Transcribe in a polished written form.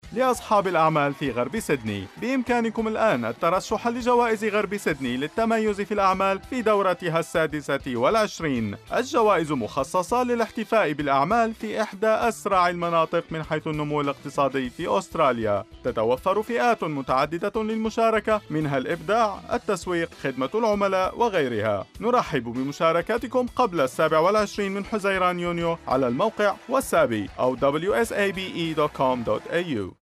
لأصحاب الأعمال في غرب سيدني، بإمكانكم الآن الترشح لجوائز غرب سيدني للتميز في الأعمال في دورتها ال26. الجوائز مخصصة للاحتفاء بالأعمال في إحدى أسرع المناطق من حيث النمو الاقتصادي في أستراليا. تتوفر فئات متعددة للمشاركة، منها الإبداع، التسويق، خدمة العملاء وغيرها. نرحب بمشاركاتكم قبل 27 من حزيران يونيو على الموقع وسابي أو wsabe.com.au.